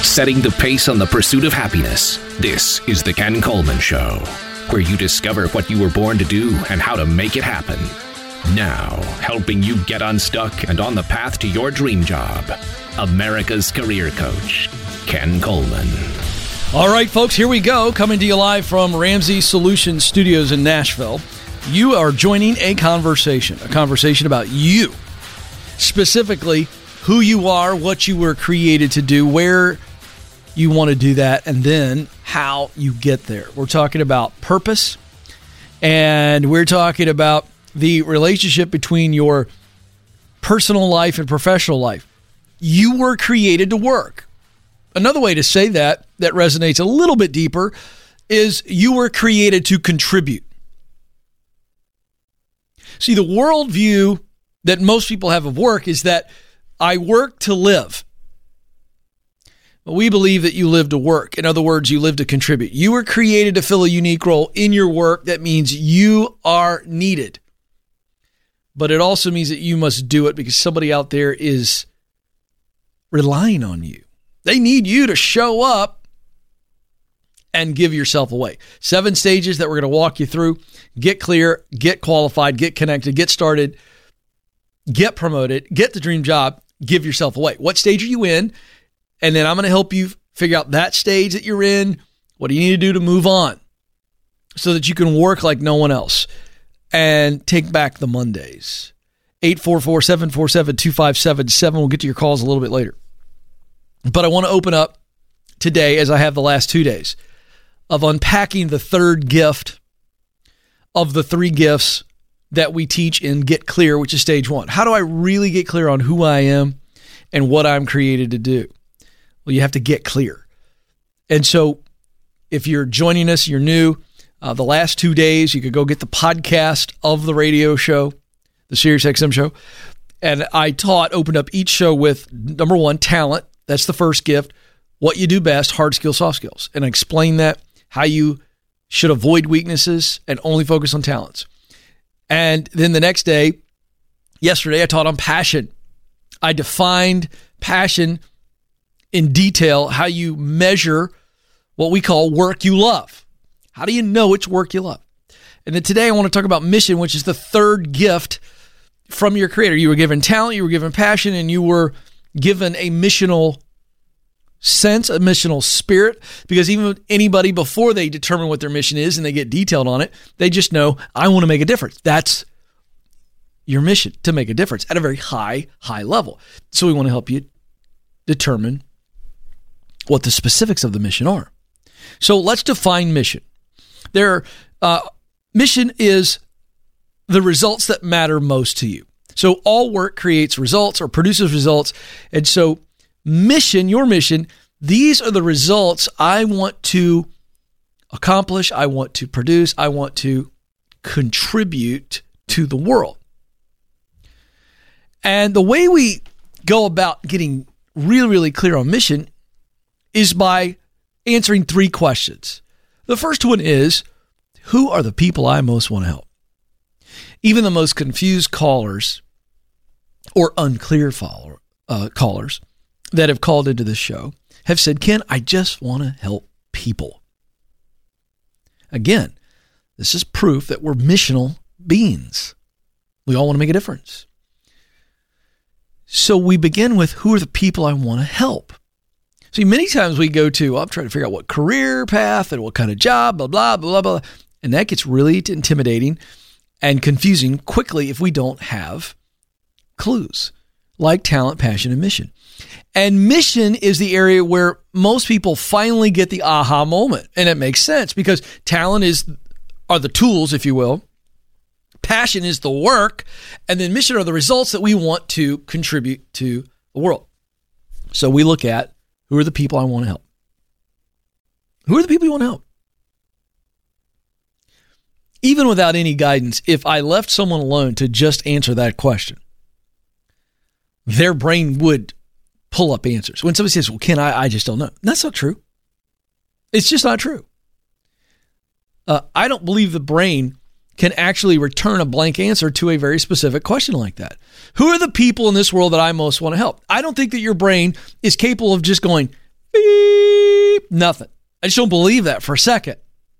setting the pace on the pursuit of happiness. This is The Ken Coleman Show, where you discover what you were born to do and how to make it happen. Now, helping you get unstuck and on the path to your dream job, America's career coach, Ken Coleman. All right, folks, here we go. Coming to you live from Ramsey Solutions Studios in Nashville. You are joining a conversation about you. Specifically, who you are, what you were created to do, where you want to do that, and then how you get there. We're talking about purpose, and we're talking about the relationship between your personal life and professional life. You were created to work. Another way to say that resonates a little bit deeper is you were created to contribute. See, the worldview that most people have of work is that I work to live. But we believe that you live to work. In other words, you live to contribute. You were created to fill a unique role in your work. That means you are needed. But it also means that you must do it because somebody out there is relying on you. They need you to show up and give yourself away. 7 stages that we're going to walk you through. Get clear, get qualified, get connected, get started, get promoted, get the dream job, give yourself away. What stage are you in? And then I'm going to help you figure out that stage that you're in. What do you need to do to move on so that you can work like no one else and take back the Mondays? 844-747-2577. We'll get to your calls a little bit later. But I want to open up today, as I have the last 2 days, of unpacking the third gift of the 3 gifts that we teach in Get Clear, which is stage 1. How do I really get clear on who I am and what I'm created to do? Well, you have to get clear. And so if you're joining us, you're new, the last 2 days, you could go get the podcast of the radio show, the SiriusXM show. And I opened up each show with, number 1, talent. That's the first gift. What you do best, hard skills, soft skills. And I explain that, how you should avoid weaknesses and only focus on talents. And then the next day, yesterday, I taught on passion. I defined passion in detail, how you measure what we call work you love. How do you know it's work you love? And then today I want to talk about mission, which is the third gift from your creator. You were given talent, you were given passion, and you were given a missional sense, a missional spirit, because even anybody before they determine what their mission is and they get detailed on it, they just know, I want to make a difference. That's your mission, to make a difference at a very high level. So we want to help you determine what the specifics of the mission are. So let's define mission. Mission is the results that matter most to you. So all work creates results or produces results. And so mission, your mission, these are the results I want to accomplish, I want to produce, I want to contribute to the world. And the way we go about getting really, really clear on mission is by answering 3 questions. The first one is, who are the people I most want to help? Even the most confused callers or unclear callers that have called into this show have said, Ken, I just want to help people. Again, this is proof that we're missional beings. We all want to make a difference. So we begin with, who are the people I want to help? See, many times we go to, I'm trying to figure out what career path and what kind of job, blah, blah, blah, blah. And that gets really intimidating and confusing quickly if we don't have clues like talent, passion, and mission. And mission is the area where most people finally get the aha moment. And it makes sense because talent are the tools, if you will. Passion is the work. And then mission are the results that we want to contribute to the world. So we look at, who are the people I want to help? Who are the people you want to help? Even without any guidance, if I left someone alone to just answer that question, their brain would pull up answers. When somebody says, well, Ken, I just don't know. That's not true. It's just not true. I don't believe the brain can actually return a blank answer to a very specific question like that. Who are the people in this world that I most want to help? I don't think that your brain is capable of just going, beep, Nothing. I just don't believe that for a second.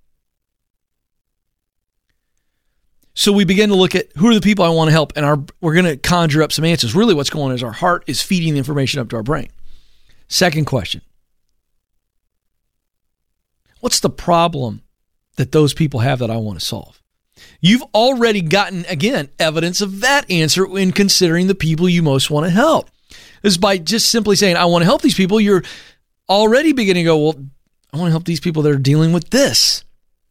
So we begin to look at who are the people I want to help, and we're going to conjure up some answers. Really what's going on is our heart is feeding the information up to our brain. Second question. What's the problem that those people have that I want to solve? You've already gotten, again, evidence of that answer in considering the people you most want to help. This is by just simply saying, I want to help these people. You're already beginning to go, well, I want to help these people that are dealing with this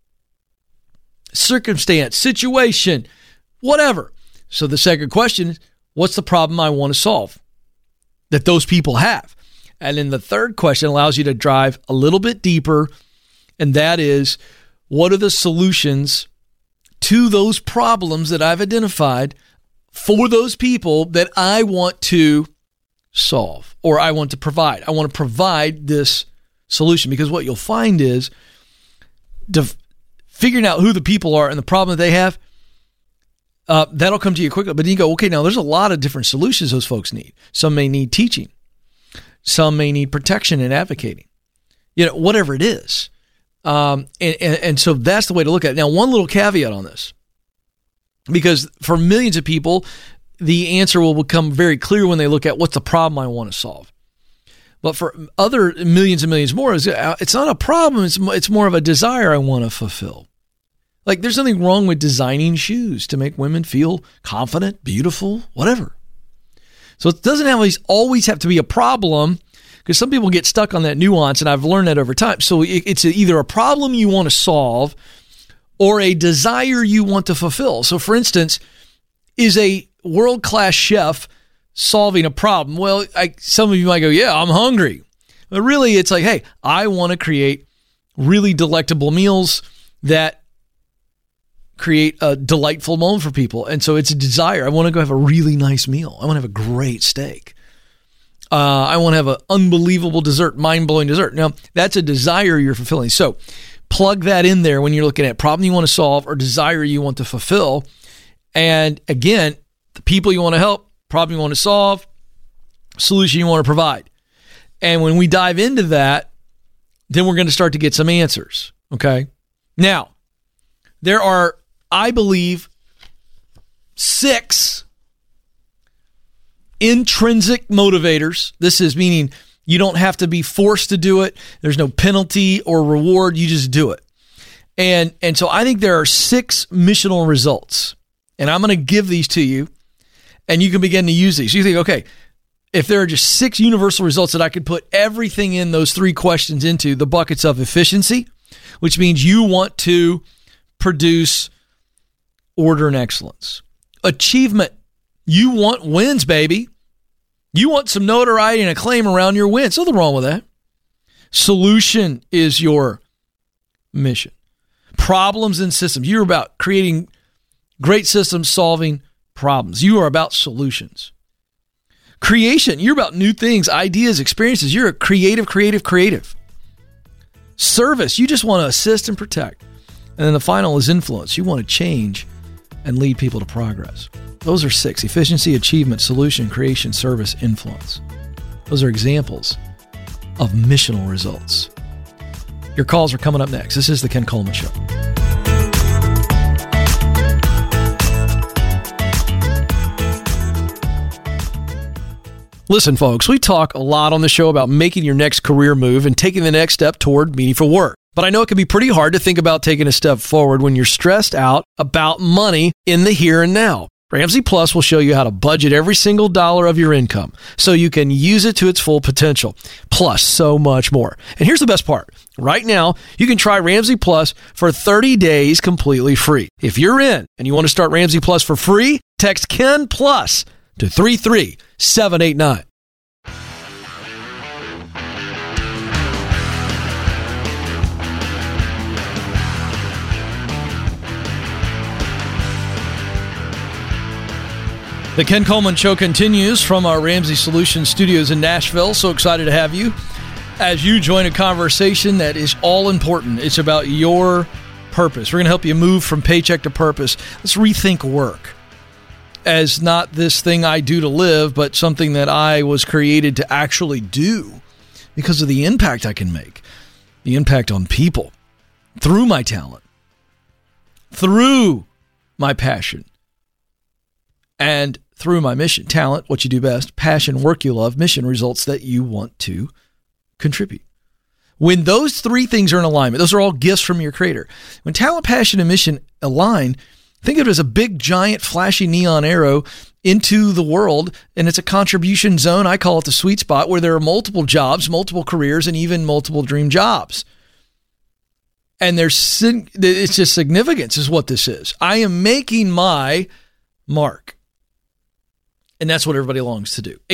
circumstance, situation, whatever. So the second question is, what's the problem I want to solve that those people have? And then the third question allows you to drive a little bit deeper, and that is, what are the solutions to those problems that I've identified for those people that I want to solve or I want to provide? I want to provide this solution, because what you'll find is figuring out who the people are and the problem that they have, that'll come to you quickly. But then you go, okay, now there's a lot of different solutions those folks need. Some may need teaching. Some may need protection and advocating. Whatever it is. And so that's the way to look at it. Now, one little caveat on this, because for millions of people, the answer will become very clear when they look at what's the problem I want to solve. But for other millions and millions more, it's not a problem. It's more of a desire I want to fulfill. Like, there's nothing wrong with designing shoes to make women feel confident, beautiful, whatever. So it doesn't always have to be a problem, because some people get stuck on that nuance, and I've learned that over time. So it's either a problem you want to solve or a desire you want to fulfill. So, for instance, is a world-class chef solving a problem? Well, some of you might go, yeah, I'm hungry. But really, it's like, hey, I want to create really delectable meals that create a delightful moment for people. And so it's a desire. I want to go have a really nice meal. I want to have a great steak. I want to have an unbelievable dessert, mind-blowing dessert. Now, that's a desire you're fulfilling. So plug that in there when you're looking at problem you want to solve or desire you want to fulfill. And again, the people you want to help, problem you want to solve, solution you want to provide. And when we dive into that, then we're going to start to get some answers. Okay? Now, there are, I believe, 6 intrinsic motivators. This is meaning you don't have to be forced to do it. There's no penalty or reward. You just do it. And so I think there are 6 missional results. And I'm going to give these to you, and you can begin to use these. You think, okay, if there are just 6 universal results that I could put everything in those 3 questions into, the buckets of efficiency, which means you want to produce order and excellence. Achievement. You want wins, baby. You want some notoriety and acclaim around your wins. Nothing wrong with that. Solution is your mission. Problems and systems. You're about creating great systems, solving problems. You are about solutions. Creation. You're about new things, ideas, experiences. You're a creative. Service. You just want to assist and protect. And then the final is influence. You want to change and lead people to progress. Those are 6: efficiency, achievement, solution, creation, service, influence. Those are examples of missional results. Your calls are coming up next. This is the Ken Coleman Show. Listen, folks, we talk a lot on the show about making your next career move and taking the next step toward meaningful work. But I know it can be pretty hard to think about taking a step forward when you're stressed out about money in the here and now. Ramsey Plus will show you how to budget every single dollar of your income so you can use it to its full potential, plus so much more. And here's the best part. Right now, you can try Ramsey Plus for 30 days completely free. If you're in and you want to start Ramsey Plus for free, text Ken Plus to 33789. The Ken Coleman Show continues from our Ramsey Solutions studios in Nashville. So excited to have you as you join a conversation that is all important. It's about your purpose. We're going to help you move from paycheck to purpose. Let's rethink work as not this thing I do to live, but something that I was created to actually do because of the impact I can make. the impact on people through my talent, through my passion, and through my mission. Talent, what you do best. Passion, work you love. Mission, results that you want to contribute. When those three things are in alignment, those are all gifts from your creator. When talent, passion, and mission align, think of it as a big, giant, flashy neon arrow into the world, and it's a contribution zone. I call it the sweet spot, where there are multiple jobs, multiple careers, and even multiple dream jobs. And it's just significance is what this is. I am making my mark. And that's what everybody longs to do.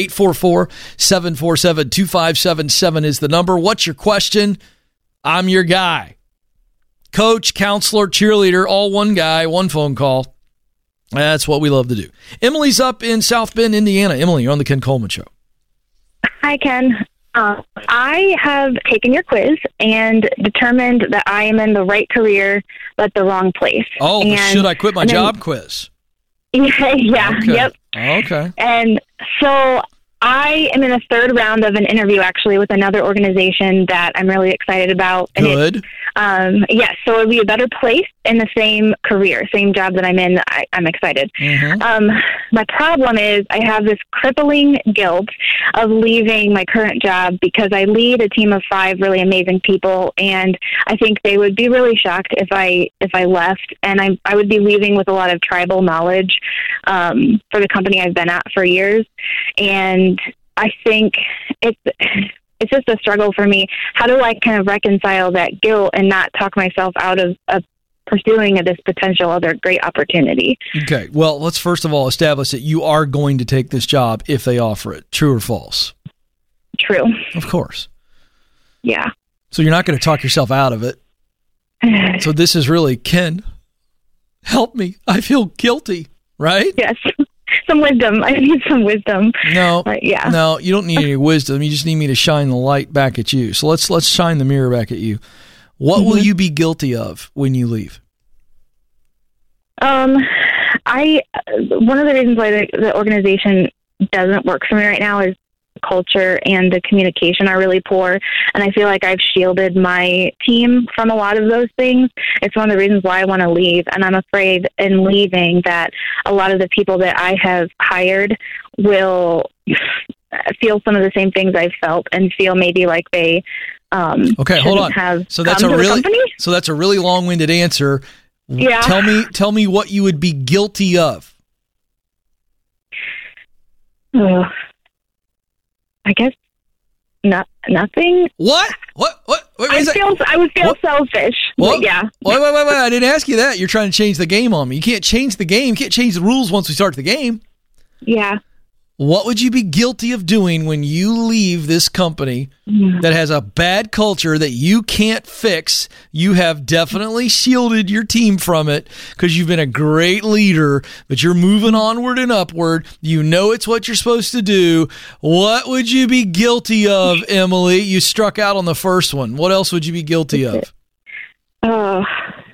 844-747-2577 is the number. What's your question? I'm your guy. Coach, counselor, cheerleader, all one guy, one phone call. That's what we love to do. Emily's up in South Bend, Indiana. Emily, you're on the Ken Coleman Show. Hi, Ken. I have taken your quiz and determined that I am in the right career, but the wrong place. Oh, and should I quit my job quiz? Yeah, okay. Yep. Okay. And so I am in the third round of an interview, actually, with another organization that I'm really excited about. Good. Yes, so it'll be a better place in the same career, same job that I'm in. I'm excited. Mm-hmm. My problem is I have this crippling guilt of leaving my current job because I lead a team of 5 really amazing people, and I think they would be really shocked if I left, and I would be leaving with a lot of tribal knowledge for the company I've been at for years, and I think it's just a struggle for me. How do I kind of reconcile that guilt and not talk myself out of pursuing this potential other great opportunity? Okay. Well, let's first of all establish that you are going to take this job if they offer it. True or false? True. Of course. Yeah. So you're not going to talk yourself out of it. So this is really, Ken, help me. I feel guilty, right? Yes. Some wisdom. I need some wisdom. No, yeah. No, you don't need any wisdom. You just need me to shine the light back at you. So let's shine the mirror back at you. What will you be guilty of when you leave? One of the reasons why the organization doesn't work for me right now is culture and the communication are really poor, and I feel like I've shielded my team from a lot of those things. It's one of the reasons why I want to leave, and I'm afraid in leaving that a lot of the people that I have hired will feel some of the same things I've felt and feel maybe like they okay, hold on. So that's a really long-winded answer. Yeah. Tell me what you would be guilty of. I guess nothing. What? Wait, I would feel selfish. What? Yeah. Wait. I didn't ask you that. You're trying to change the game on me. You can't change the game. You can't change the rules once we start the game. Yeah. What would you be guilty of doing when you leave this company that has a bad culture that you can't fix? You have definitely shielded your team from it because you've been a great leader, but you're moving onward and upward. You know it's what you're supposed to do. What would you be guilty of, Emily? You struck out on the first one. What else would you be guilty of? I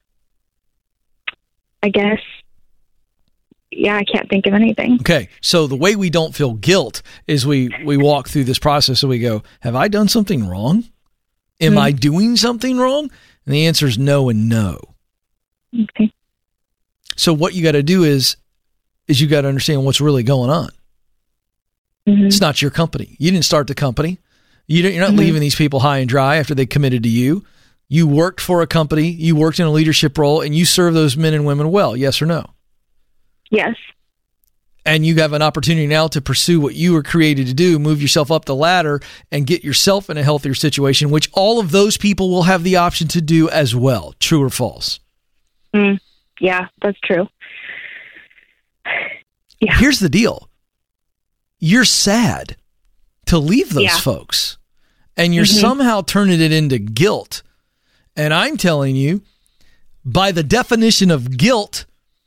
guess. Yeah, I can't think of anything. Okay, so the way we don't feel guilt is we walk through this process and we go, have I done something wrong? Am I doing something wrong? And the answer is no and no. Okay. So what you got to do is you got to understand what's really going on. It's not your company. You didn't start the company. You're not leaving these people high and dry after they committed to you. You worked for a company. You worked in a leadership role, and you serve those men and women well. Yes or no? Yes. And you have an opportunity now to pursue what you were created to do, move yourself up the ladder and get yourself in a healthier situation, which all of those people will have the option to do as well. True or false? Yeah, that's true. Yeah. Here's the deal. You're sad to leave those folks, and you're somehow turning it into guilt. And I'm telling you, by the definition of guilt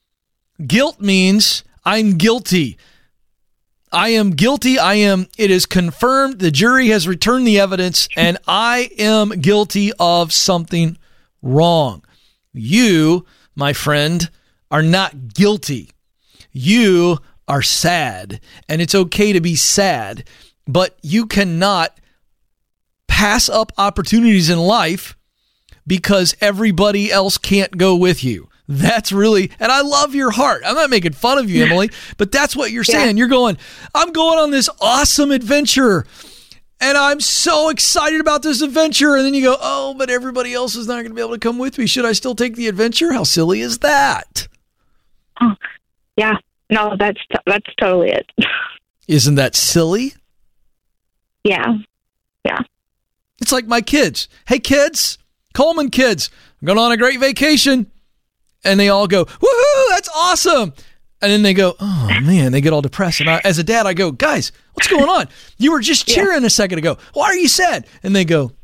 means I'm guilty. I am guilty. It is confirmed. The jury has returned the evidence, and I am guilty of something wrong. You, my friend, are not guilty. You are sad, and it's okay to be sad, but you cannot pass up opportunities in life because everybody else can't go with you. That's really, and I love your heart. I'm not making fun of you, Emily, but that's what you're saying. You're going, I'm going on this awesome adventure, and I'm so excited about this adventure. And then you go, oh, but everybody else is not going to be able to come with me. Should I still take the adventure? How silly is that? Oh, yeah. No, that's totally it. Isn't that silly? Yeah. Yeah. It's like my kids. Hey, kids, Coleman kids, I'm going on a great vacation. And they all go, woohoo, that's awesome. And then they go, oh, man, they get all depressed. And as a dad, I go, guys, what's going on? You were just cheering a second ago. Why are you sad? And they go,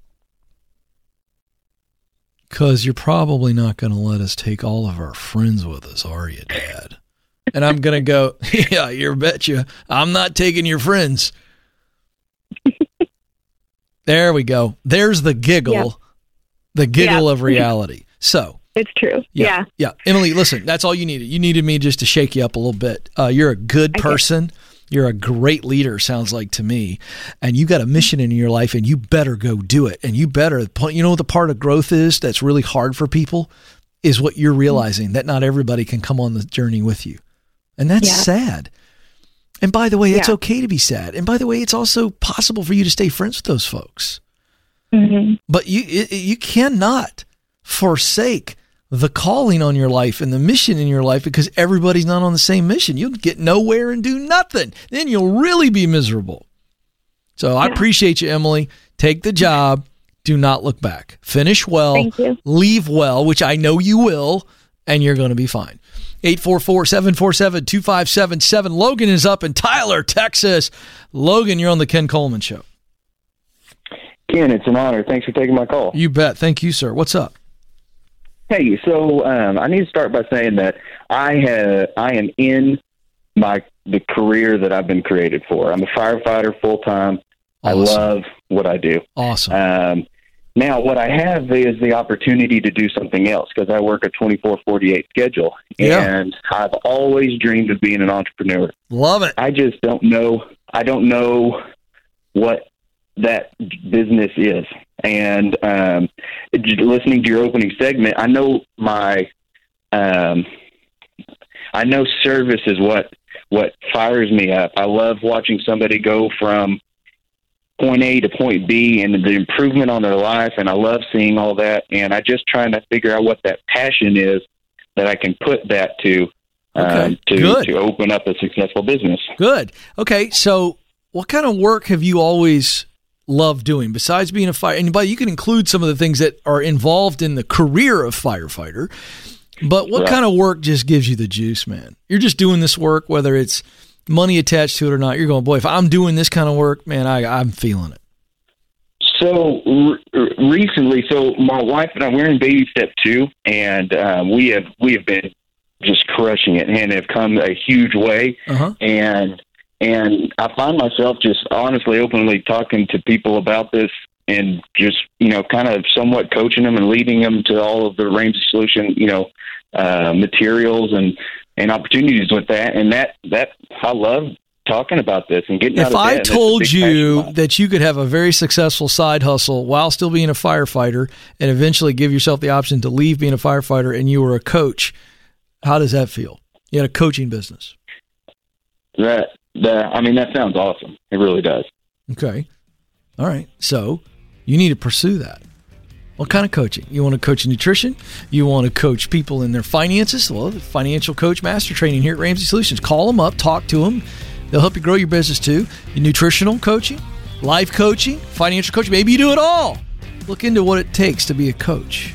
because you're probably not going to let us take all of our friends with us, are you, Dad? And I'm going to go, yeah, you betcha. I'm not taking your friends. There we go. There's the giggle, the giggle of reality. So. It's true. Yeah. Emily, listen, that's all you needed. You needed me just to shake you up a little bit. You're a good person. You're a great leader, sounds like to me. And you got a mission in your life, and you better go do it. And you better, you know what the part of growth is that's really hard for people is what you're realizing, that not everybody can come on the journey with you. And that's sad. And by the way, it's okay to be sad. And by the way, it's also possible for you to stay friends with those folks. Mm-hmm. But you cannot forsake the calling on your life and the mission in your life because everybody's not on the same mission. You'll get nowhere and do nothing. Then you'll really be miserable. So I appreciate you, Emily. Take the job. Do not look back. Finish well. Thank you. Leave well, which I know you will, and you're going to be fine. 844-747-2577. Logan is up in Tyler, Texas. Logan, you're on the Ken Coleman Show. Ken, it's an honor. Thanks for taking my call. You bet. Thank you, sir. What's up? Hey, so I need to start by saying that I am in the career that I've been created for. I'm a firefighter full time. Awesome. I love what I do. Awesome. Now, what I have is the opportunity to do something else because I work a 24/48 schedule, and I've always dreamed of being an entrepreneur. Love it. I just don't know. I don't know what that business is. And listening to your opening segment, I know service is what fires me up. I love watching somebody go from point A to point B and the improvement on their life, and I love seeing all that. And I just trying to figure out what that passion is that I can put that to open up a successful business. Good. Okay, so what kind of work have you always love doing besides being a fire? And you can include some of the things that are involved in the career of firefighter, but what kind of work just gives you the juice, man? You're just doing this work, whether it's money attached to it or not. You're going, boy, if I'm doing this kind of work, man, I'm feeling it. So recently, my wife and I, we're in baby step 2, and we have been just crushing it and have come a huge way. And I find myself just honestly, openly talking to people about this and just, kind of somewhat coaching them and leading them to all of the Ramsey Solution, materials and opportunities with that. And that I love talking about this and getting out of bed. If I told you that you could have a very successful side hustle while still being a firefighter and eventually give yourself the option to leave being a firefighter and you were a coach, how does that feel? You had a coaching business. That sounds awesome. It really does. Okay. All right. So you need to pursue that. What kind of coaching? You want to coach nutrition? You want to coach people in their finances? Well, the Financial Coach Master Training here at Ramsey Solutions. Call them up, talk to them. They'll help you grow your business too. Nutritional coaching, life coaching, financial coaching. Maybe you do it all. Look into what it takes to be a coach.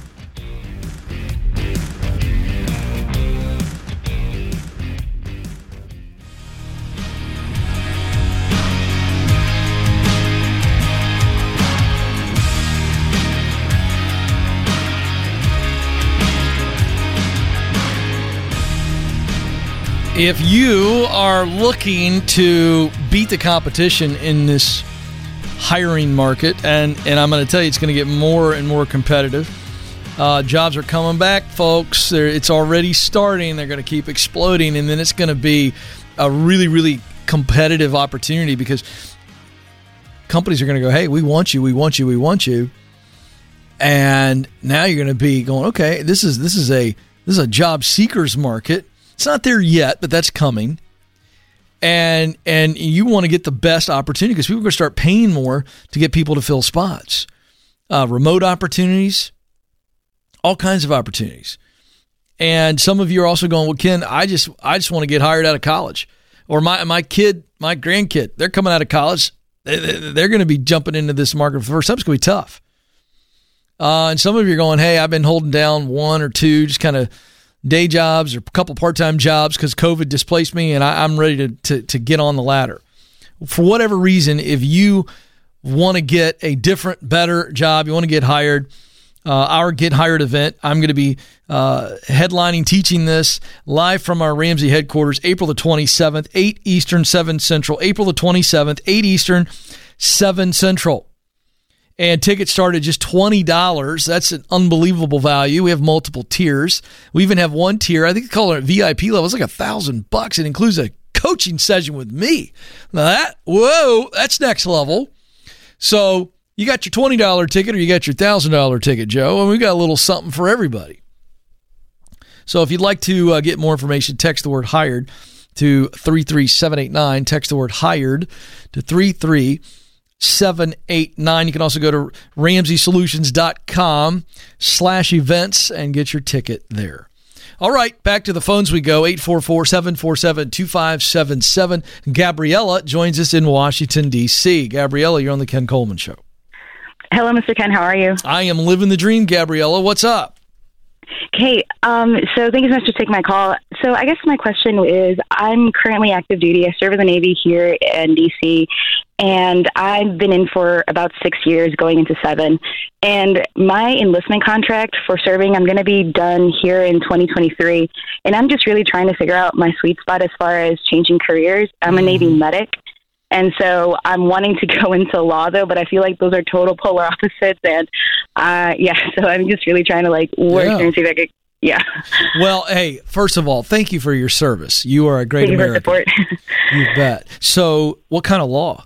If you are looking to beat the competition in this hiring market, and I'm going to tell you it's going to get more and more competitive. Jobs are coming back, folks. It's already starting. They're going to keep exploding, and then it's going to be a really, really competitive opportunity because companies are going to go, hey, we want you, we want you, we want you. And now you're going to be going, okay, this is a job seekers market. It's not there yet, but that's coming. And you want to get the best opportunity because people are going to start paying more to get people to fill spots. Remote opportunities, all kinds of opportunities. And some of you are also going, well, Ken, I just want to get hired out of college. Or my grandkid, they're coming out of college. They're going to be jumping into this market for the first time. It's going to be tough. And some of you are going, hey, I've been holding down one or two just kind of day jobs or a couple part-time jobs because COVID displaced me, and I'm ready to get on the ladder. For whatever reason, if you want to get a different, better job, you want to get hired, our Get Hired event, I'm going to be headlining, teaching this live from our Ramsey headquarters, April the 27th, 8 Eastern, 7 Central. April the 27th, 8 Eastern, 7 Central. And tickets start at just $20. That's an unbelievable value. We have multiple tiers. We even have one tier, I think they call it VIP level. It's like $1,000. It includes a coaching session with me. Now that's next level. So you got your $20 ticket or you got your $1,000 ticket, Joe, and we got a little something for everybody. So if you'd like to get more information, text the word hired to 33789. Text the word hired to 33789. You can also go to RamseySolutions.com/events and get your ticket there. All right, back to the phones we go. 844-747-2577. Gabriella joins us in Washington, D.C. Gabriella, you're on the Ken Coleman Show. Hello, Mr. Ken. How are you? I am living the dream, Gabriella. What's up? Okay, so thank you so much for taking my call. So I guess my question is, I'm currently active duty. I serve in the Navy here in D.C., and I've been in for about 6 years, going into 7. And my enlistment contract for serving, I'm going to be done here in 2023. And I'm just really trying to figure out my sweet spot as far as changing careers. I'm a Navy medic. And so I'm wanting to go into law, though, but I feel like those are total polar opposites. And, so I'm just really trying to, work here and see if I could, Well, hey, first of all, thank you for your service. You are a great American. You bet. So what kind of law?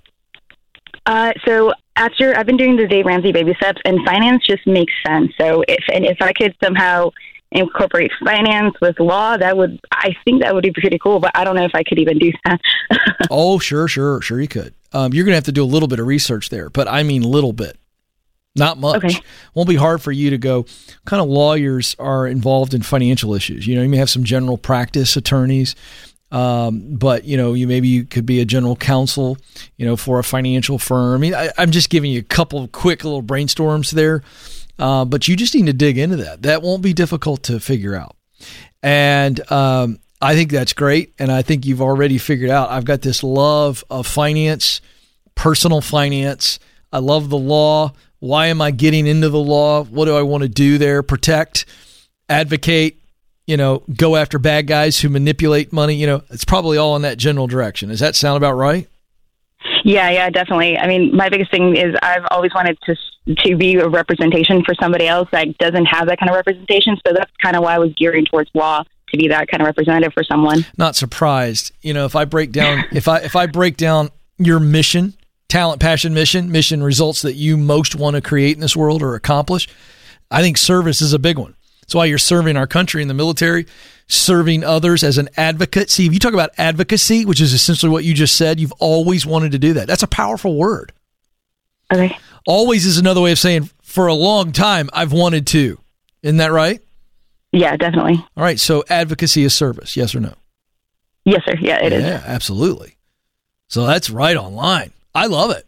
So after I've been doing the Dave Ramsey baby steps, and finance just makes sense. So if I could somehow incorporate finance with law, I think that would be pretty cool, but I don't know if I could even do that. Oh, sure you could. You're going to have to do a little bit of research there, but I mean little bit, not much. Okay. Won't be hard for you to go, what kind of lawyers are involved in financial issues? You may have some general practice attorneys, but you could be a general counsel, for a financial firm. I mean, I'm just giving you a couple of quick little brainstorms there. But you just need to dig into that. That won't be difficult to figure out. And I think that's great. And I think you've already figured out, I've got this love of finance, personal finance. I love the law. Why am I getting into the law? What do I want to do there? Protect, advocate, go after bad guys who manipulate money. It's probably all in that general direction. Does that sound about right? Yeah, definitely. I mean, my biggest thing is I've always wanted to be a representation for somebody else that doesn't have that kind of representation. So that's kind of why I was gearing towards law, to be that kind of representative for someone. Not surprised. If I break down, if I break down your mission, talent, passion, mission results that you most want to create in this world or accomplish, I think service is a big one. That's why you're serving our country in the military, serving others as an advocate. See, if you talk about advocacy, which is essentially what you just said, you've always wanted to do that. That's a powerful word. Okay. Always is another way of saying for a long time, I've wanted to. Isn't that right? Yeah, definitely. All right. So advocacy is service. Yes or no? Yes, sir. Yeah, it is. Yeah, absolutely. So that's right on line. I love it.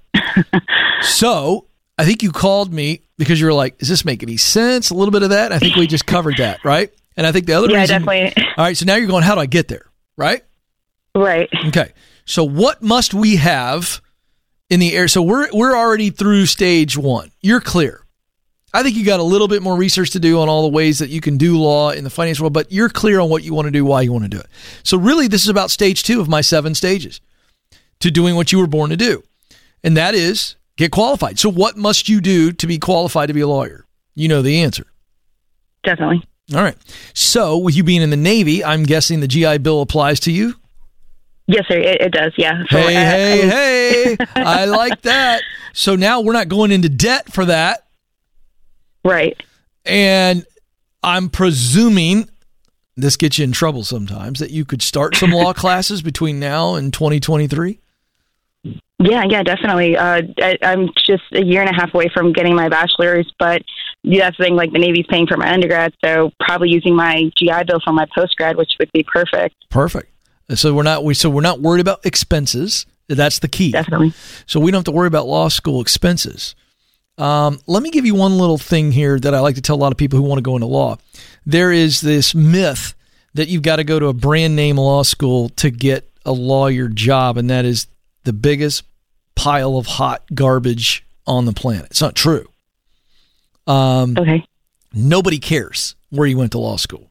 So I think you called me because you were like, does this make any sense? A little bit of that. I think we just covered that, right? And I think the other reason. Yeah, definitely. All right. So now you're going, how do I get there? Right? Right. Okay. So what must we have in the air? So we're already through stage 1. You're clear. I think you got a little bit more research to do on all the ways that you can do law in the finance world, but you're clear on what you want to do, why you want to do it. So really, this is about stage 2 of my 7 stages to doing what you were born to do. And that is get qualified. So what must you do to be qualified to be a lawyer? You know the answer. Definitely. All right. So with you being in the Navy, I'm guessing the GI Bill applies to you? Yes, sir. It does. Yeah. So, hey. I like that. So now we're not going into debt for that. Right. And I'm presuming this gets you in trouble sometimes that you could start some law classes between now and 2023. Yeah, definitely. I'm just a year and a half away from getting my bachelor's, but that's the thing, like the Navy's paying for my undergrad, so probably using my GI Bill for my postgrad, which would be perfect. Perfect. So we're not worried about expenses. That's the key. Definitely. So we don't have to worry about law school expenses. Let me give you one little thing here that I like to tell a lot of people who want to go into law. There is this myth that you've got to go to a brand name law school to get a lawyer job, and that is the biggest pile of hot garbage on the planet. It's not true. Okay. Nobody cares where you went to law school.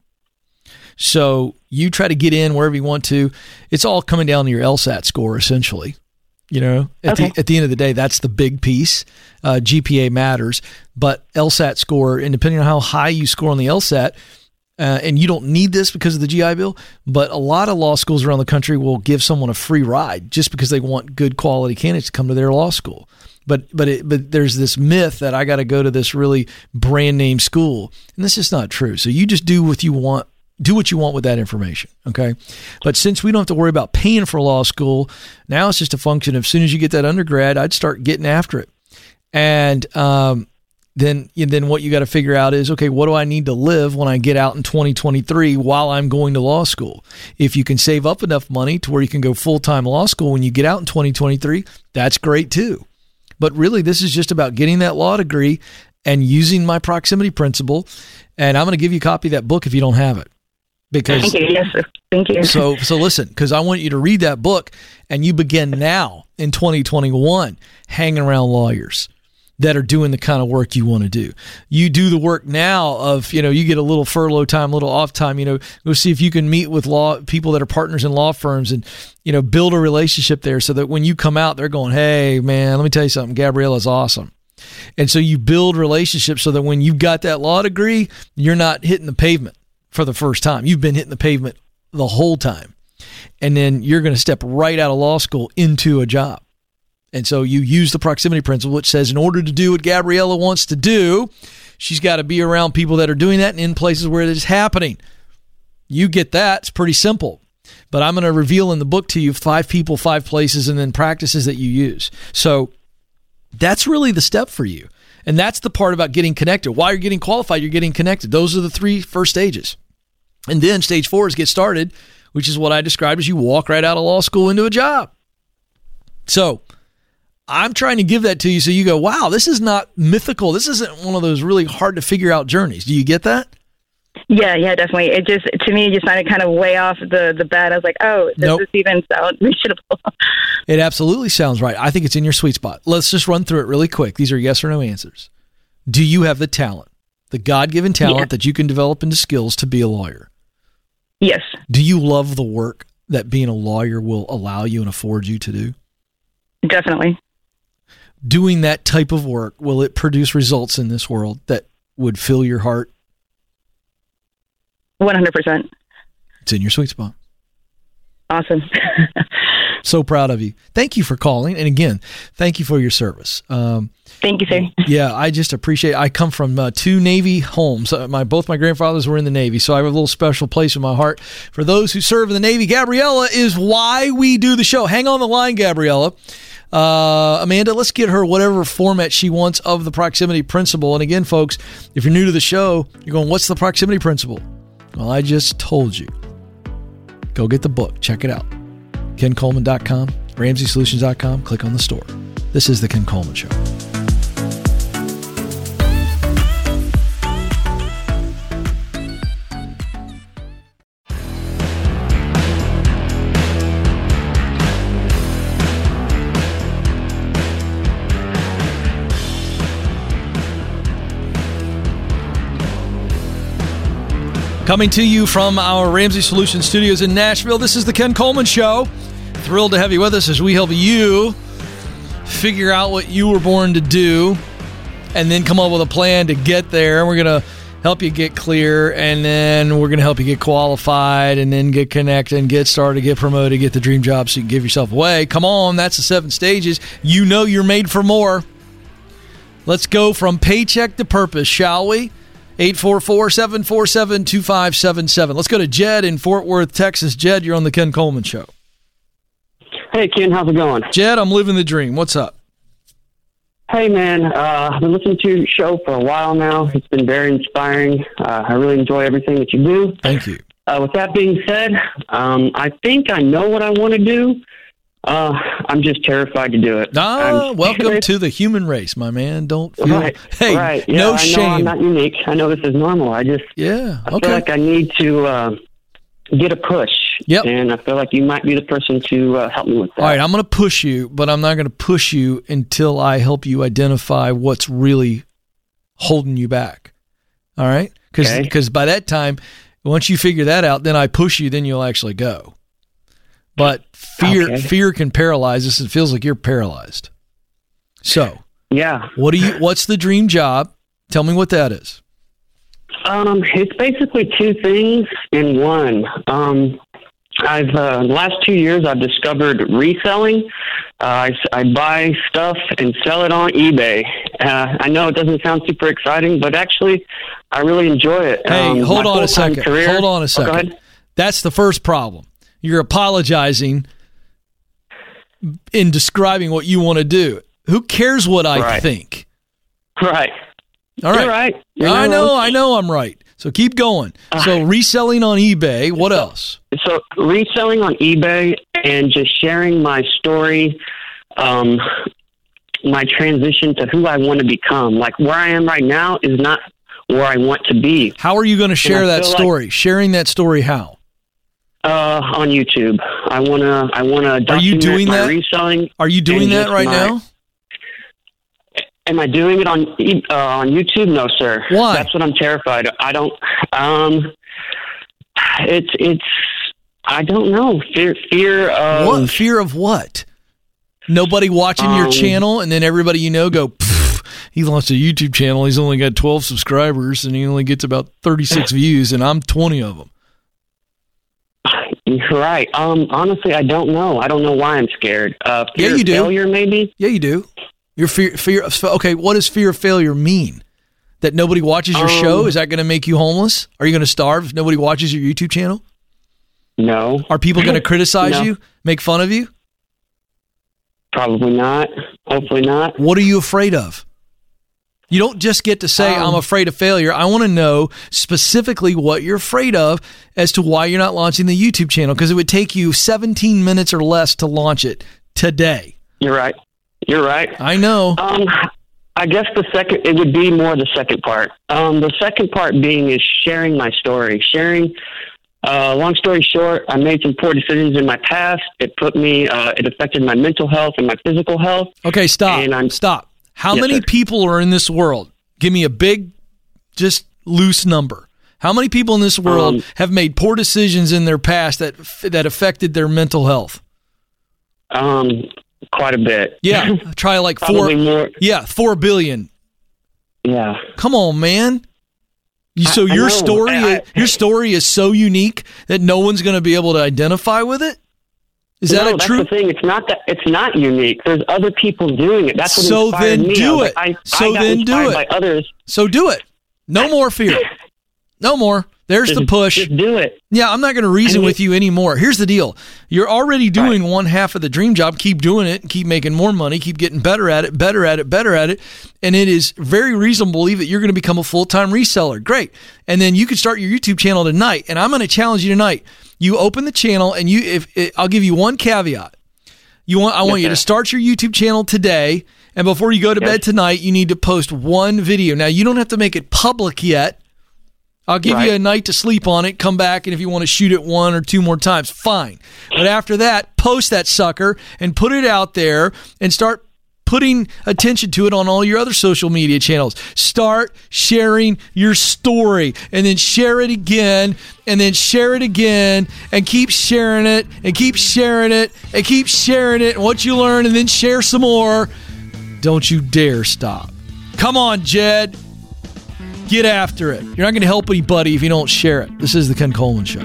So you try to get in wherever you want to. It's all coming down to your LSAT score, essentially. You know, at the end of the day, that's the big piece. GPA matters, but LSAT score, and depending on how high you score on the LSAT, and you don't need this because of the GI Bill, but a lot of law schools around the country will give someone a free ride just because they want good quality candidates to come to their law school. But there's this myth that I got to go to this really brand name school, and this is not true. So you just do what you want. Do what you want with that information, okay? But since we don't have to worry about paying for law school, now it's just a function of as soon as you get that undergrad, I'd start getting after it. And then what you got to figure out is, okay, what do I need to live when I get out in 2023 while I'm going to law school? If you can save up enough money to where you can go full-time law school when you get out in 2023, that's great too. But really, this is just about getting that law degree and using my proximity principle. And I'm going to give you a copy of that book if you don't have it. Because, thank you. Yes, sir. Thank you. So listen, because I want you to read that book, and you begin now in 2021 hanging around lawyers that are doing the kind of work you want to do. You do the work now of, you get a little furlough time, a little off time, go see if you can meet with people that are partners in law firms and, build a relationship there so that when you come out, they're going, hey, man, let me tell you something. Gabriella's awesome. And so you build relationships so that when you've got that law degree, you're not hitting the pavement for the first time. You've been hitting the pavement the whole time. And then you're going to step right out of law school into a job. And so you use the proximity principle, which says in order to do what Gabriella wants to do, she's got to be around people that are doing that and in places where it is happening. You get that. It's pretty simple. But I'm going to reveal in the book to you 5 people, 5 places, and then practices that you use. So that's really the step for you. And that's the part about getting connected. While you're getting qualified, you're getting connected. Those are the 3 first stages. And then stage 4 is get started, which is what I described as you walk right out of law school into a job. So I'm trying to give that to you so you go, wow, this is not mythical. This isn't one of those really hard to figure out journeys. Do you get that? Yeah, definitely. It just, to me, just sounded kind of way off the bat. I was like, oh, does this even sound reasonable? It absolutely sounds right. I think it's in your sweet spot. Let's just run through it really quick. These are yes or no answers. Do you have the talent, the God-given talent that you can develop into skills to be a lawyer? Yes. Do you love the work that being a lawyer will allow you and afford you to do? Definitely. Doing that type of work, will it produce results in this world that would fill your heart? 100%. It's in your sweet spot. Awesome. So proud of you. Thank you for calling. And again, thank you for your service. Thank you, sir. Yeah, I just appreciate it. I come from 2 Navy homes. Both my grandfathers were in the Navy, so I have a little special place in my heart for those who serve in the Navy. Gabriella is why we do the show. Hang on the line, Gabriella. Amanda, let's get her whatever format she wants of the proximity principle. And again, folks, if you're new to the show, you're going, what's the proximity principle? Well, I just told you. Go get the book. Check it out. KenColeman.com, RamseySolutions.com. Click on the store. This is The Ken Coleman Show. Coming to you from our Ramsey Solutions studios in Nashville, this is The Ken Coleman Show. Thrilled to have you with us as we help you figure out what you were born to do and then come up with a plan to get there. We're going to help you get clear, and then we're going to help you get qualified, and then get connected, and get started, get promoted, get the dream job so you can give yourself away. Come on, that's the 7 stages. You know you're made for more. Let's go from paycheck to purpose, shall we? 844-747-2577. Let's go to Jed in Fort Worth, Texas. Jed, you're on the Ken Coleman Show. Hey, Ken, how's it going? Jed, I'm living the dream. What's up? Hey, man, I've been listening to your show for a while now. It's been very inspiring. I really enjoy everything that you do. Thank you. With that being said, I think I know what I want to do. I'm just terrified to do it. Welcome to the human race, my man. Don't feel... Right. Hey, right. Yeah, no I shame. know I'm not unique. I know this is normal. I feel like I need to get a push. Yep. And I feel like you might be the person to help me with that. All right, I'm going to push you, but I'm not going to push you until I help you identify what's really holding you back. All right? Because by that time, once you figure that out, then I push you, then you'll actually go. But fear can paralyze us. It feels like you're paralyzed. So, yeah. What's the dream job? Tell me what that is. It's basically 2 things in one. The last 2 years, I've discovered reselling. I buy stuff and sell it on eBay. I know it doesn't sound super exciting, but actually, I really enjoy it. Hey, hold on a second. Hold on a Go second. ahead. That's the first problem. You're apologizing in describing what you want to do. Who cares what I think? Right. All right. You're right. I know I'm right. So keep going. So reselling on eBay, what else? So reselling on eBay and just sharing my story, my transition to who I want to become. Like where I am right now is not where I want to be. How are you going to share that story? Sharing that story how? On YouTube. I wanna document Are you doing my that? Reselling. Are you doing that right now? Am I doing it on YouTube? No, sir. Why? That's what I'm terrified of. I don't. It's. I don't know. Fear of what? Fear of what? Nobody watching your channel, and then everybody you know go, he launched a YouTube channel. He's only got 12 subscribers, and he only gets about 36 views, and I'm 20 of them. Right. Honestly, I don't know. I don't know why I'm scared. Fear you of do. failure, maybe? Yeah, you do. Your fear. Okay, what does fear of failure mean? That nobody watches your show? Is that going to make you homeless? Are you going to starve if nobody watches your YouTube channel? No. Are people going to criticize you, make fun of you? Probably not. Hopefully not. What are you afraid of? You don't just get to say, I'm afraid of failure. I want to know specifically what you're afraid of as to why you're not launching the YouTube channel, because it would take you 17 minutes or less to launch it today. You're right. I know. I guess it would be more the second part. The second part being is sharing my story. Long story short, I made some poor decisions in my past. It affected my mental health and my physical health. Okay, stop. How many people are in this world? Give me a big, just loose number. How many people in this world have made poor decisions in their past that affected their mental health? Quite a bit. Yeah, try like 4. More. Yeah, 4 billion. Yeah. Come on, man. Your story is so unique that no one's going to be able to identify with it. Is that a true? That's the thing. It's not unique. There's other people doing it. That's what inspired me. Do it. I got inspired by others. So do it. No more fear. No more. There's the push. Just do it. Yeah, I'm not going to reason with you anymore. Here's the deal. You're already doing one half of the dream job. Keep doing it and keep making more money. Keep getting better at it. And it is very reasonable to believe that you're going to become a full-time reseller. Great. And then you can start your YouTube channel tonight. And I'm going to challenge you tonight. You open the channel, and I'll give you one caveat. I want you to start your YouTube channel today. And before you go to bed tonight, you need to post one video. Now, you don't have to make it public yet. I'll give you a night to sleep on it, come back, and if you want to shoot it 1 or 2 more times, fine. But after that, post that sucker and put it out there and start putting attention to it on all your other social media channels. Start sharing your story and then share it again and then share it again and keep sharing it and keep sharing it and keep sharing it. And what you learn and then share some more. Don't you dare stop. Come on, Jed. Get after it. You're not going to help anybody if you don't share it. This is the Ken Coleman Show.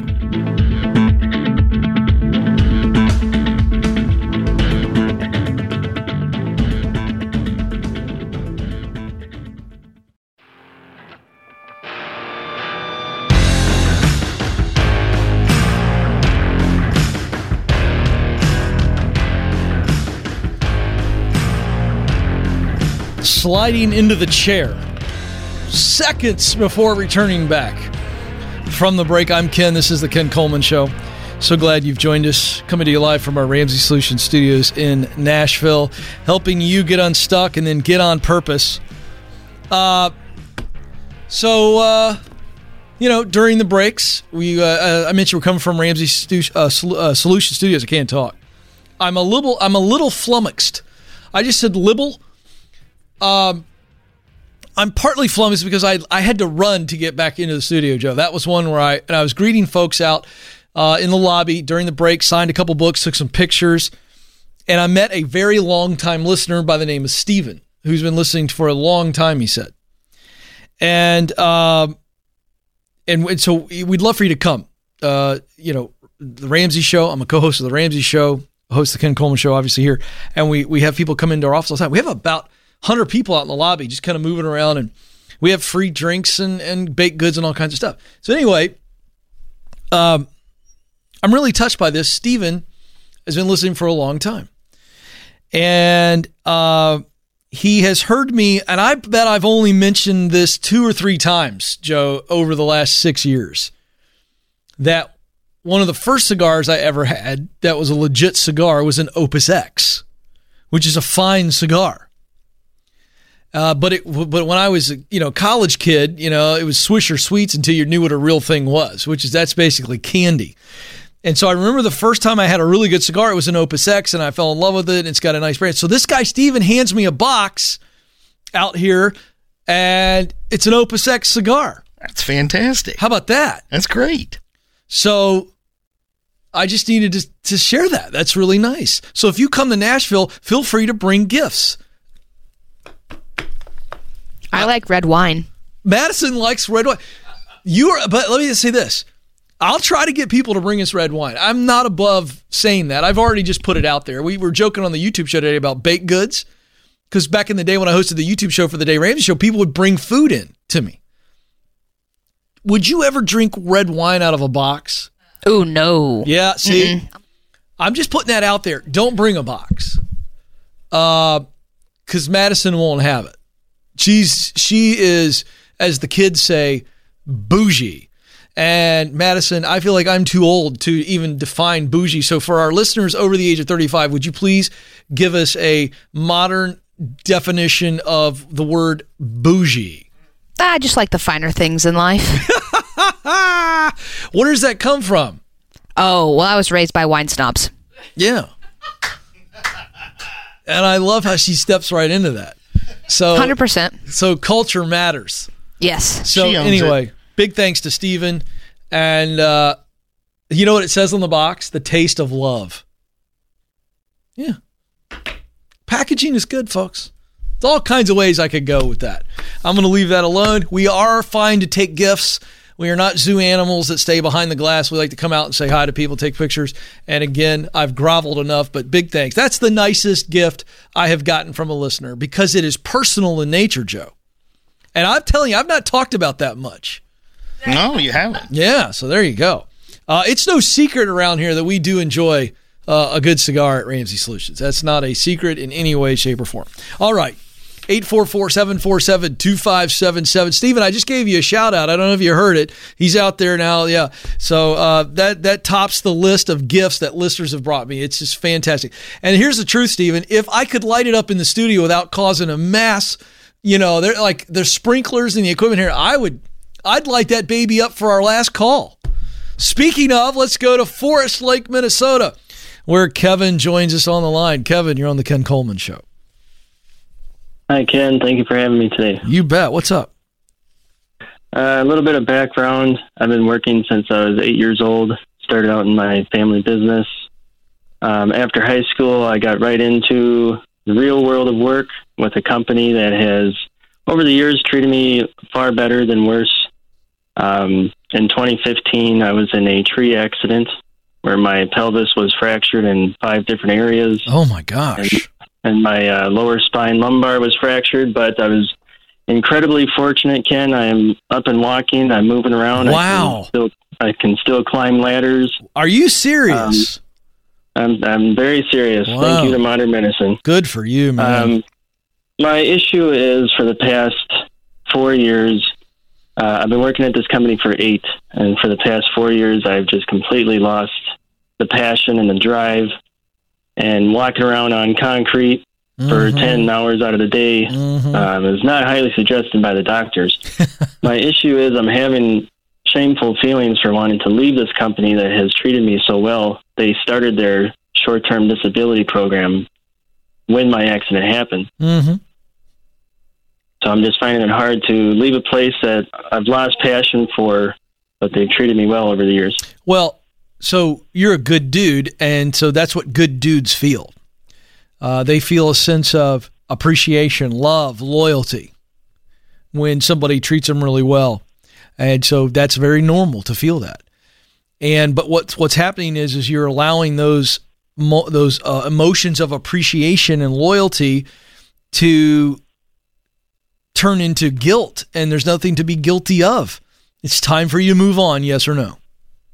Sliding into the chair seconds before returning back from the break. I'm Ken. This is the Ken Coleman Show. So glad you've joined us. Coming to you live from our Ramsey Solutions studios in Nashville, helping you get unstuck and then get on purpose. During the breaks, I mentioned we're coming from Ramsey Solutions studios. I can't talk. I'm a little flummoxed. I just said libel. I'm partly flummoxed because I had to run to get back into the studio, Joe. That was one where I was greeting folks out in the lobby during the break, signed a couple books, took some pictures, and I met a very long-time listener by the name of Steven, who's been listening for a long time, he said. And so we'd love for you to come. The Ramsey Show, I'm a co-host of the Ramsey Show, host of the Ken Coleman Show, obviously here, and we have people come into our office all the time. We have about 100 people out in the lobby just kind of moving around, and we have free drinks and baked goods and all kinds of stuff. So anyway, I'm really touched by this. Steven has been listening for a long time, and he has heard me, and I bet I've only mentioned this 2 or 3 times, Joe, over the last 6 years, that one of the first cigars I ever had that was a legit cigar was an Opus X, which is a fine cigar. But when I was a college kid, it was Swisher Sweets until you knew what a real thing was, that's basically candy. And so I remember the first time I had a really good cigar, it was an Opus X, and I fell in love with it, and it's got a nice brand. So this guy, Steven, hands me a box out here, and it's an Opus X cigar. That's fantastic. How about that? That's great. So I just needed to share that. That's really nice. So if you come to Nashville, feel free to bring gifts. I like red wine. Madison likes red wine. But let me just say this. I'll try to get people to bring us red wine. I'm not above saying that. I've already just put it out there. We were joking on the YouTube show today about baked goods, because back in the day when I hosted the YouTube show for the Dave Ramsey Show, people would bring food in to me. Would you ever drink red wine out of a box? Oh, no. Yeah, see? Mm-mm. I'm just putting that out there. Don't bring a box. Because Madison won't have it. She is, as the kids say, bougie. And Madison, I feel like I'm too old to even define bougie. So for our listeners over the age of 35, would you please give us a modern definition of the word bougie? I just like the finer things in life. Where does that come from? Oh, well, I was raised by wine snobs. Yeah. And I love how she steps right into that. So 100%. So culture matters. Yes. So anyway, big thanks to Steven. And you know what it says on the box? The taste of love. Yeah. Packaging is good, folks. There's all kinds of ways I could go with that. I'm going to leave that alone. We are fine to take gifts. We are not zoo animals that stay behind the glass. We like to come out and say hi to people, take pictures. And again, I've groveled enough, but big thanks. That's the nicest gift I have gotten from a listener because it is personal in nature, Joe. And I'm telling you, I've not talked about that much. No, you haven't. Yeah, so there you go. It's no secret around here that we do enjoy a good cigar at Ramsey Solutions. That's not a secret in any way, shape, or form. All right. 844-747-2577. Steven, I just gave you a shout out. I don't know if you heard it. He's out there now. Yeah. So that tops the list of gifts that listeners have brought me. It's just fantastic. And here's the truth, Steven. If I could light it up in the studio without causing a mess, there's sprinklers and the equipment here, I'd light that baby up for our last call. Speaking of, let's go to Forest Lake, Minnesota, where Kevin joins us on the line. Kevin, you're on the Ken Coleman Show. Hi, Ken. Thank you for having me today. You bet. What's up? A little bit of background. I've been working since I was 8 years old. Started out in my family business. After high school, I got right into the real world of work with a company that has over the years treated me far better than worse. In 2015, I was in a tree accident where my pelvis was fractured in 5 different areas. Oh, my gosh. And my lower spine lumbar was fractured, but I was incredibly fortunate, Ken. I am up and walking. I'm moving around. Wow. I can still climb ladders. Are you serious? I'm very serious. Wow. Thank you to modern medicine. Good for you, man. My issue is for the past 4 years, I've been working at this company for 8, and for the past 4 years, I've just completely lost the passion and the drive, and walking around on concrete for 10 hours out of the day is not highly suggested by the doctors. My issue is I'm having shameful feelings for wanting to leave this company that has treated me so well. They started their short-term disability program when my accident happened. So I'm just finding it hard to leave a place that I've lost passion for, but they've treated me well over the years. Well, so you're a good dude, and so that's what good dudes feel. They feel a sense of appreciation, love, loyalty when somebody treats them really well. And so that's very normal to feel that. But what's happening is you're allowing those emotions of appreciation and loyalty to turn into guilt, and there's nothing to be guilty of. It's time for you to move on, yes or no?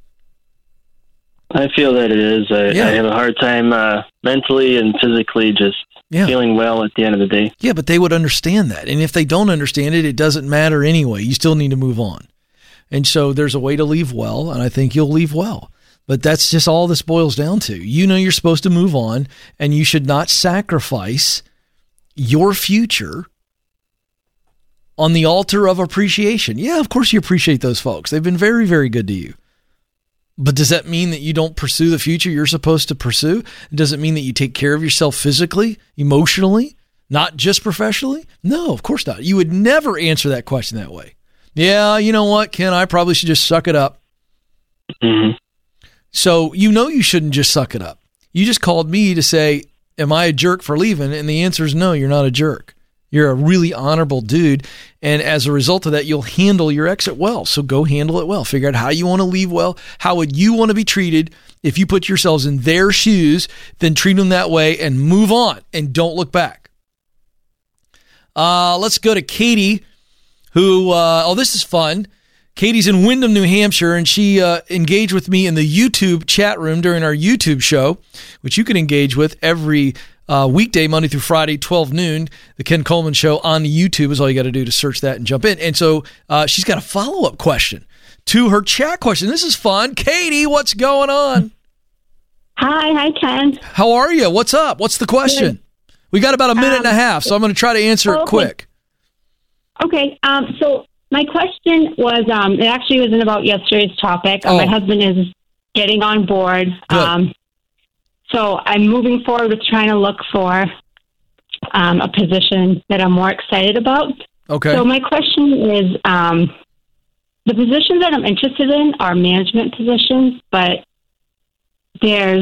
I feel that it is. I have a hard time mentally and physically just feeling well at the end of the day. Yeah, but they would understand that. And if they don't understand it, it doesn't matter anyway. You still need to move on. And so there's a way to leave well, and I think you'll leave well. But that's just all this boils down to. You know you're supposed to move on, and you should not sacrifice your future on the altar of appreciation. Yeah, of course you appreciate those folks. They've been very, very good to you. But does that mean that you don't pursue the future you're supposed to pursue? Does it mean that you take care of yourself physically, emotionally, not just professionally? No, of course not. You would never answer that question that way. Yeah, you know what, Ken, I probably should just suck it up. So you know you shouldn't just suck it up. You just called me to say, am I a jerk for leaving? And the answer is no, you're not a jerk. You're a really honorable dude. And as a result of that, you'll handle your exit well. So go handle it well. Figure out how you want to leave well. How would you want to be treated if you put yourselves in their shoes? Then treat them that way and move on and don't look back. Let's go to Katie, who, this is fun. Katie's in Windham, New Hampshire, and she engaged with me in the YouTube chat room during our YouTube show, which you can engage with every weekday, Monday through Friday, 12 noon. The Ken Coleman Show on YouTube is all you got to do to search that and jump in. And so she's got a follow-up question to her chat question. This is fun. Katie, what's going on? Hi, Ken. How are you? What's up? What's the question? Good. We got about a minute and a half, so I'm going to try to answer it quick. Okay. So my question was, it actually wasn't about yesterday's topic. My husband is getting on board. So I'm moving forward with trying to look for a position that I'm more excited about. Okay. So my question is, the positions that I'm interested in are management positions, but there's,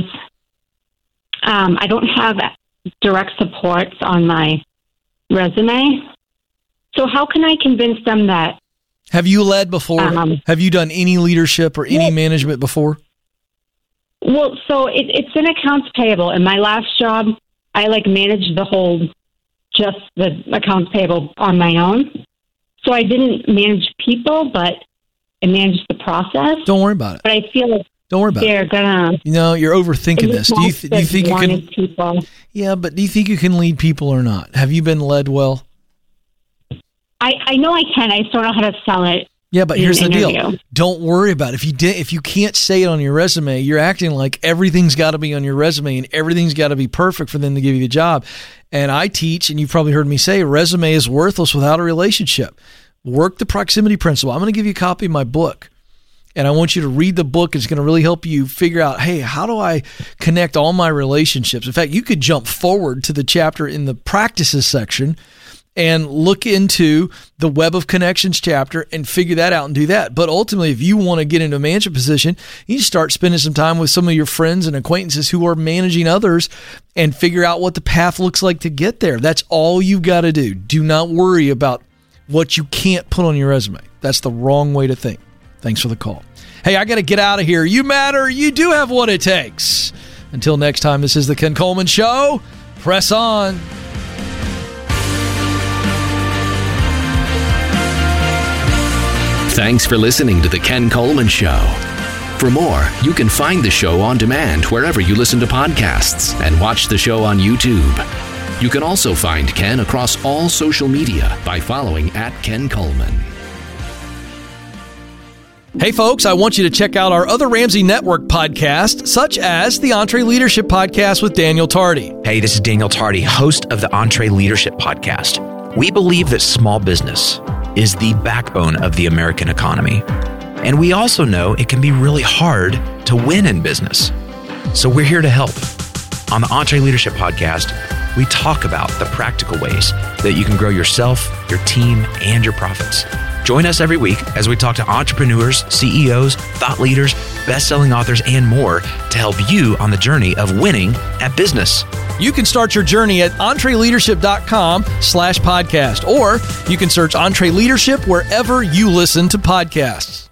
I don't have direct supports on my resume. So how can I convince them that? Have you led before? Have you done any leadership or any management before? Well, so it's in accounts payable. In my last job, I managed just the accounts payable on my own. So I didn't manage people, but I managed the process. Don't worry about it. But I feel like don't worry about they're gonna. You're overthinking this. Do you think you can? People. Yeah, but do you think you can lead people or not? Have you been led well? I know I can. I just don't know how to sell it. Yeah, but here's the deal. Don't worry about it. If you can't say it on your resume, you're acting like everything's got to be on your resume and everything's got to be perfect for them to give you the job. And I teach, and you've probably heard me say, resume is worthless without a relationship. Work the proximity principle. I'm going to give you a copy of my book, and I want you to read the book. It's going to really help you figure out, hey, how do I connect all my relationships? In fact, you could jump forward to the chapter in the practices section and look into the Web of Connections chapter and figure that out and do that. But ultimately, if you want to get into a management position, you start spending some time with some of your friends and acquaintances who are managing others and figure out what the path looks like to get there. That's all you've got to do. Do not worry about what you can't put on your resume. That's the wrong way to think. Thanks for the call. Hey, I got to get out of here. You matter. You do have what it takes. Until next time, this is the Ken Coleman Show. Press on. Thanks for listening to The Ken Coleman Show. For more, you can find the show on demand wherever you listen to podcasts and watch the show on YouTube. You can also find Ken across all social media by following @Ken Coleman. Hey folks, I want you to check out our other Ramsey Network podcasts, such as the Entree Leadership Podcast with Daniel Tardy. Hey, this is Daniel Tardy, host of the Entree Leadership Podcast. We believe that small business is the backbone of the American economy. And we also know it can be really hard to win in business. So we're here to help. On the Entree Leadership Podcast, we talk about the practical ways that you can grow yourself, your team, and your profits. Join us every week as we talk to entrepreneurs, CEOs, thought leaders, best-selling authors, and more to help you on the journey of winning at business. You can start your journey at entreleadership.com/podcast, or you can search Entree Leadership wherever you listen to podcasts.